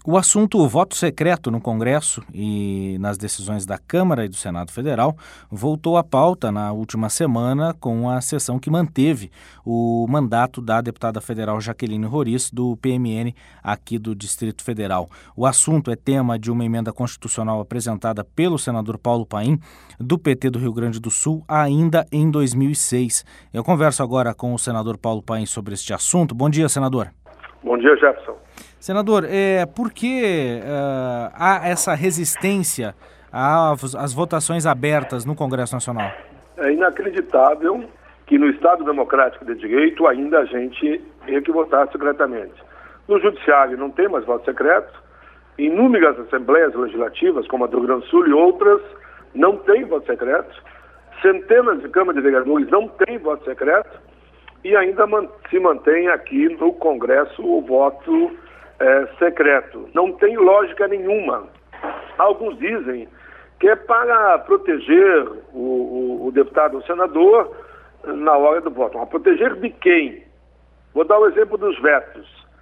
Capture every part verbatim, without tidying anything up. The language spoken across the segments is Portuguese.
O assunto voto secreto no Congresso e nas decisões da Câmara e do Senado Federal voltou à pauta na última semana com a sessão que manteve o mandato da deputada federal Jaqueline Roriz, do P M N aqui do Distrito Federal. O assunto é tema de uma emenda constitucional apresentada pelo senador Paulo Paim, do P T do Rio Grande do Sul, ainda em dois mil e seis. Eu converso agora com o senador Paulo Paim sobre este assunto. Bom dia, senador. Bom dia, Jefferson. Senador, é, por que uh, há essa resistência às, às votações abertas no Congresso Nacional? É inacreditável que no Estado Democrático de Direito ainda a gente tenha que votar secretamente. No Judiciário não tem mais voto secreto, inúmeras assembleias legislativas, como a do Rio Grande do Sul e outras, não tem voto secreto, centenas de câmaras de vereadores não têm voto secreto, e ainda man- se mantém aqui no Congresso o voto é, secreto. Não tem lógica nenhuma. Alguns dizem que é para proteger o, o, o deputado ou senador na hora do voto. Mas proteger de quem? Vou dar o exemplo dos vetos.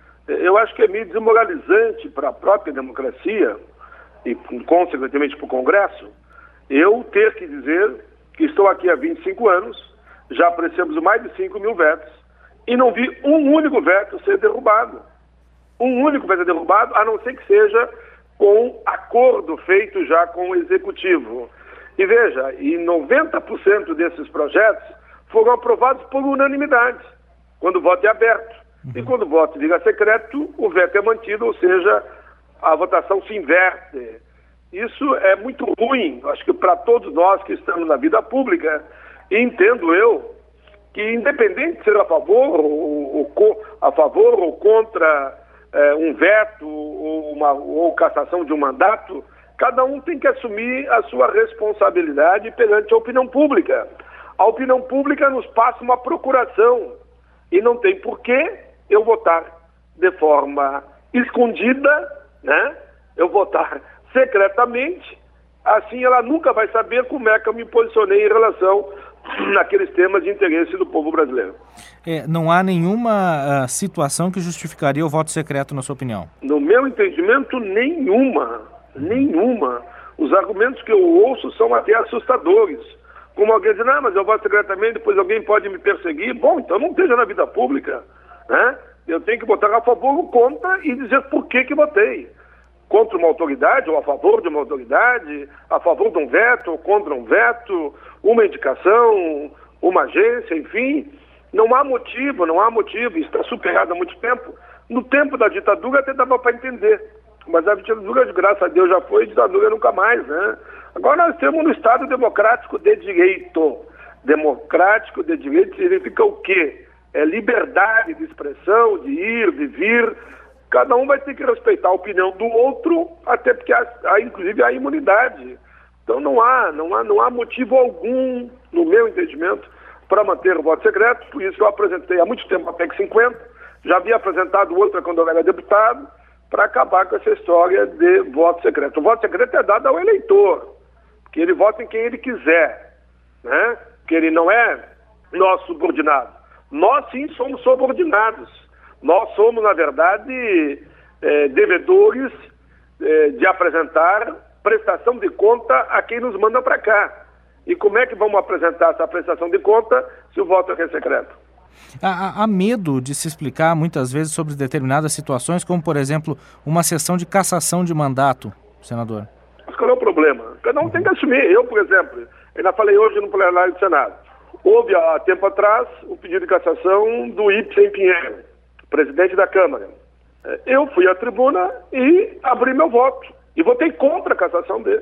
Eu acho que é meio desmoralizante para a própria democracia e, consequentemente, para o Congresso, eu ter que dizer que estou aqui há vinte e cinco anos, já apreciamos mais de cinco mil vetos e não vi um único veto ser derrubado. Um único veto ser derrubado, a não ser que seja com acordo feito já com o Executivo. E veja, e noventa por cento desses projetos foram aprovados por unanimidade, quando o voto é aberto. Uhum. E quando o voto vira secreto, o veto é mantido, ou seja, a votação se inverte. Isso é muito ruim, acho que para todos nós que estamos na vida pública. E entendo eu que, independente de ser a favor ou, ou, a favor ou contra é, um veto ou, uma, ou cassação de um mandato, cada um tem que assumir a sua responsabilidade perante a opinião pública. A opinião pública nos passa uma procuração e não tem por que eu votar de forma escondida, né? Eu votar secretamente, assim ela nunca vai saber como é que eu me posicionei em relação naqueles temas de interesse do povo brasileiro. É, não há nenhuma uh, situação que justificaria o voto secreto, na sua opinião? No meu entendimento, nenhuma. Nenhuma. Os argumentos que eu ouço são até assustadores. Como alguém diz, não, mas eu voto secretamente, depois alguém pode me perseguir. Bom, então não esteja na vida pública, né? Eu tenho que votar a favor ou contra e dizer por que que votei. Contra uma autoridade ou a favor de uma autoridade, a favor de um veto ou contra um veto, uma indicação, uma agência, enfim. Não há motivo, não há motivo, está superado há muito tempo. No tempo da ditadura até dava para entender, mas a ditadura, graças a Deus, já foi, ditadura nunca mais, né? Agora nós temos um Estado democrático de direito. Democrático de direito significa o quê? É liberdade de expressão, de ir, de vir. Cada um vai ter que respeitar a opinião do outro, até porque há, há inclusive a imunidade. Então não há, não há, não há motivo algum, no meu entendimento, para manter o voto secreto. Por isso eu apresentei há muito tempo a P E C cinquenta, já havia apresentado outra quando eu era deputado, para acabar com essa história de voto secreto. O voto secreto é dado ao eleitor, que ele vota em quem ele quiser, né? Que ele não é nosso subordinado. Nós sim somos subordinados. Nós somos, na verdade, eh, devedores eh, de apresentar prestação de conta a quem nos manda para cá. E como é que vamos apresentar essa prestação de conta se o voto é secreto? Há, há medo de se explicar muitas vezes sobre determinadas situações, como, por exemplo, uma sessão de cassação de mandato, senador? Mas qual é o problema? Cada um uhum. tem que assumir. Eu, por exemplo, ainda falei hoje no plenário do Senado. Houve, há tempo atrás, o pedido de cassação do Ibsen Pinheiro, presidente da Câmara. Eu fui à tribuna e abri meu voto. E votei contra a cassação dele.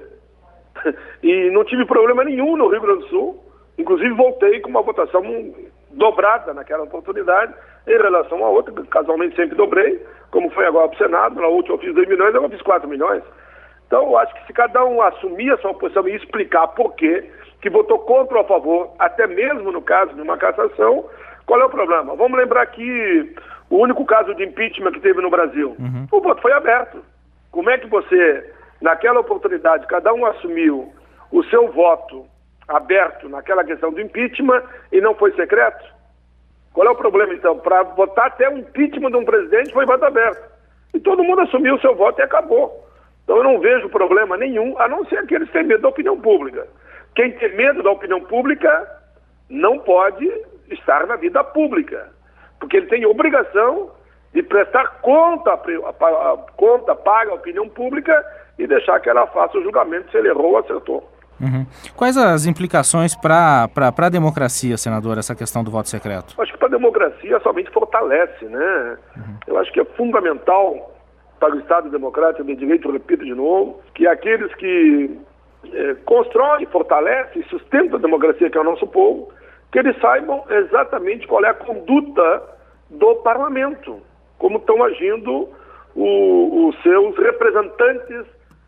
E não tive problema nenhum no Rio Grande do Sul. Inclusive, voltei com uma votação dobrada naquela oportunidade em relação a outra, que casualmente sempre dobrei, como foi agora para o Senado. Na última eu fiz dois milhões, agora eu fiz quatro milhões. Então, eu acho que se cada um assumir a sua posição e explicar por quê, que votou contra ou a favor, até mesmo no caso de uma cassação, qual é o problema? Vamos lembrar que o único caso de impeachment que teve no Brasil, uhum. o voto foi aberto. Como é que você, naquela oportunidade, cada um assumiu o seu voto aberto naquela questão do impeachment e não foi secreto? Qual é o problema, então? Para votar até o impeachment de um presidente foi voto aberto. todo mundo assumiu o seu voto e acabou. Então eu não vejo problema nenhum, a não ser aqueles que têm medo da opinião pública. Quem tem medo da opinião pública não pode estar na vida pública, porque ele tem obrigação de prestar conta, a, conta para a opinião pública e deixar que ela faça o julgamento se ele errou ou acertou. Uhum. Quais as implicações para a democracia, senador, essa questão do voto secreto? Acho que para a democracia somente fortalece, né? Uhum. Eu acho que é fundamental para o Estado democrático de direito, repito de novo, que aqueles que eh, constroem, fortalecem e sustentam a democracia, que é o nosso povo, que eles saibam exatamente qual é a conduta do parlamento, como estão agindo o, os seus representantes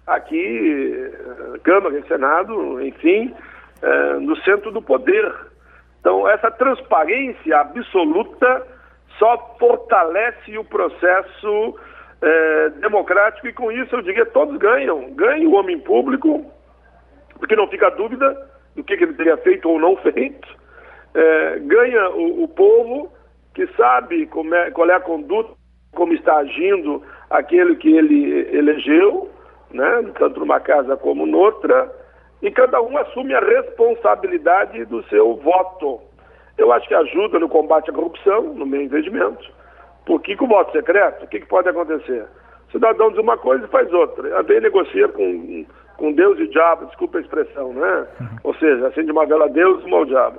aqui, Câmara e Senado, enfim, eh, no centro do poder. Então, essa transparência absoluta só fortalece o processo eh, democrático e, com isso, eu diria, todos ganham. Ganha o homem público, porque não fica dúvida do que, que ele teria feito ou não feito. Eh, ganha o, o povo, que sabe como é, qual é a conduta, como está agindo aquele que ele elegeu, né, tanto numa casa como noutra, e cada um assume a responsabilidade do seu voto. Eu acho que ajuda no combate à corrupção, no meu entendimento, porque com o voto secreto, o que, que pode acontecer? O cidadão diz uma coisa e faz outra. Vem negocia com, com Deus e diabo, desculpa a expressão, né? Ou seja, acende uma vela a Deus e uma ao diabo.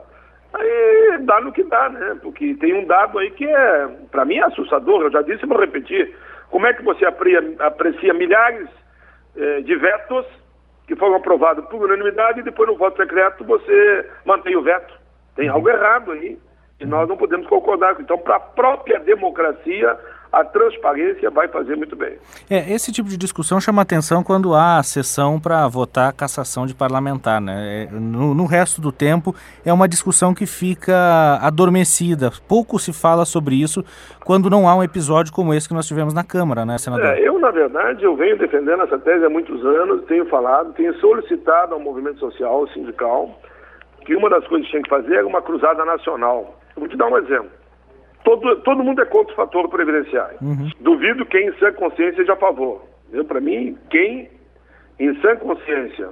Aí dá no que dá, né? Porque tem um dado aí que é, para mim, é assustador. Eu já disse e vou repetir. Como é que você aprecia, aprecia milhares eh, de vetos que foram aprovados por unanimidade e depois no voto secreto você mantém o veto? Tem algo errado aí e nós não podemos concordar. Então, para a própria democracia, a transparência vai fazer muito bem. É, esse tipo de discussão chama atenção quando há sessão para votar a cassação de parlamentar, né? No, no resto do tempo é uma discussão que fica adormecida. Pouco se fala sobre isso quando não há um episódio como esse que nós tivemos na Câmara, né, senador? É, eu, na verdade, eu venho defendendo essa tese há muitos anos, tenho falado, tenho solicitado ao movimento social, ao sindical, que uma das coisas que tinha que fazer era uma cruzada nacional. Eu vou te dar um exemplo. Todo, todo mundo é contra o fator previdenciário. Uhum. Duvido quem em sã consciência seja a favor. Para mim, quem em sã consciência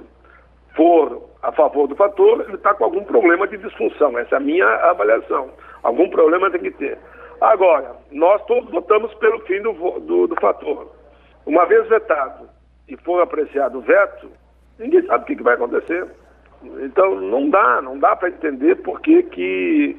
for a favor do fator, ele está com algum problema de disfunção. Essa é a minha avaliação. Algum problema tem que ter. Agora, nós todos votamos pelo fim do, do, do fator. Uma vez vetado e for apreciado o veto, ninguém sabe o que, que vai acontecer. Então, não dá, não dá para entender por que que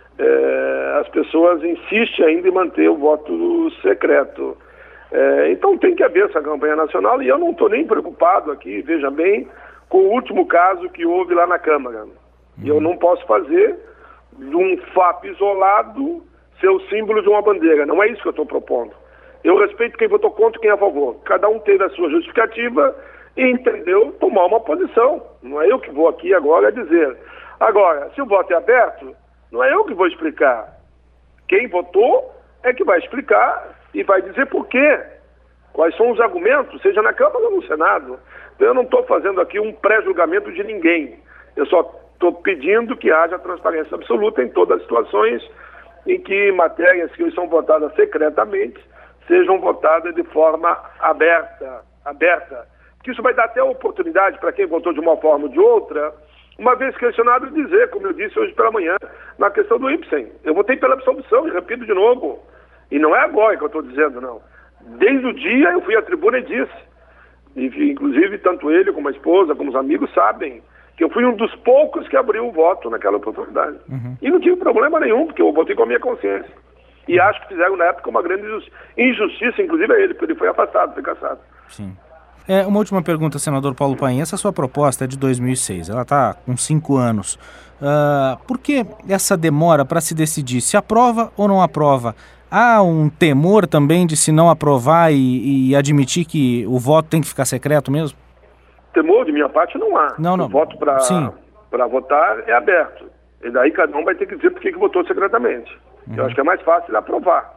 É, as pessoas insistem ainda em manter o voto secreto. É, então tem que haver essa campanha nacional e eu não estou nem preocupado aqui, veja bem, com o último caso que houve lá na Câmara. E eu não posso fazer de um fato isolado ser o símbolo de uma bandeira. Não é isso que eu estou propondo. Eu respeito quem votou contra e quem é a favor. Cada um teve a sua justificativa e entendeu tomar uma posição. Não é eu que vou aqui agora dizer. Agora, se o voto é aberto, não é eu que vou explicar. Quem votou é que vai explicar e vai dizer por quê. Quais são os argumentos, seja na Câmara ou no Senado. Então, eu não estou fazendo aqui um pré-julgamento de ninguém. Eu só estou pedindo que haja transparência absoluta em todas as situações em que matérias que são votadas secretamente sejam votadas de forma aberta. aberta. Porque isso vai dar até a oportunidade para quem votou de uma forma ou de outra, uma vez questionado, dizer, como eu disse hoje pela manhã, na questão do Ibsen. Eu votei pela absolvição, e repito de novo. E não é agora que eu estou dizendo, não. Desde o dia eu fui à tribuna e disse. E, inclusive, tanto ele como a esposa, como os amigos, sabem que eu fui um dos poucos que abriu o voto naquela oportunidade. Uhum. E não tive problema nenhum, porque eu votei com a minha consciência. E acho que fizeram, na época, uma grande injustiça, inclusive a ele, porque ele foi afastado, foi cassado. Sim. É, uma última pergunta, senador Paulo Paim. Essa sua proposta é de dois mil e seis, ela está com cinco anos. Uh, por que essa demora para se decidir se aprova ou não aprova? Há um temor também de se não aprovar e, e admitir que o voto tem que ficar secreto mesmo? Temor de minha parte não há. Não, não. O voto para votar é aberto. E daí cada um vai ter que dizer por que votou secretamente. Uhum. Eu acho que é mais fácil aprovar.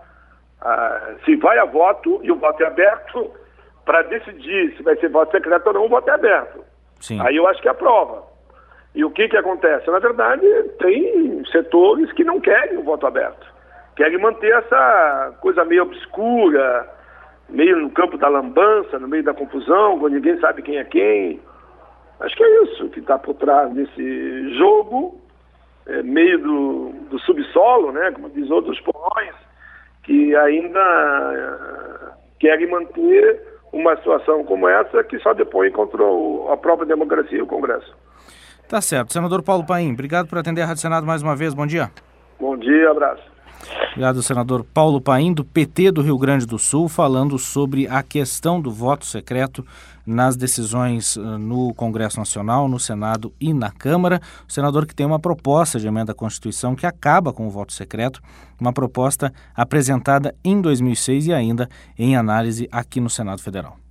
Uh, se vai a voto e o voto é aberto, para decidir se vai ser voto secreto ou não, o voto é aberto. Sim. Aí eu acho que aprova. E o que que acontece? Na verdade, tem setores que não querem o voto aberto. Querem manter essa coisa meio obscura, meio no campo da lambança, no meio da confusão, quando ninguém sabe quem é quem. Acho que é isso que está por trás desse jogo, é, meio do, do subsolo, né, como diz outros porões, que ainda é, querem manter uma situação como essa que só depõe contra a própria democracia e o Congresso. Tá certo. Senador Paulo Paim, obrigado por atender a Rádio Senado mais uma vez. Bom dia. Bom dia, abraço. Obrigado, senador Paulo Paim, do P T do Rio Grande do Sul, falando sobre a questão do voto secreto nas decisões no Congresso Nacional, no Senado e na Câmara. O senador que tem uma proposta de emenda à Constituição que acaba com o voto secreto, uma proposta apresentada em dois mil e seis e ainda em análise aqui no Senado Federal.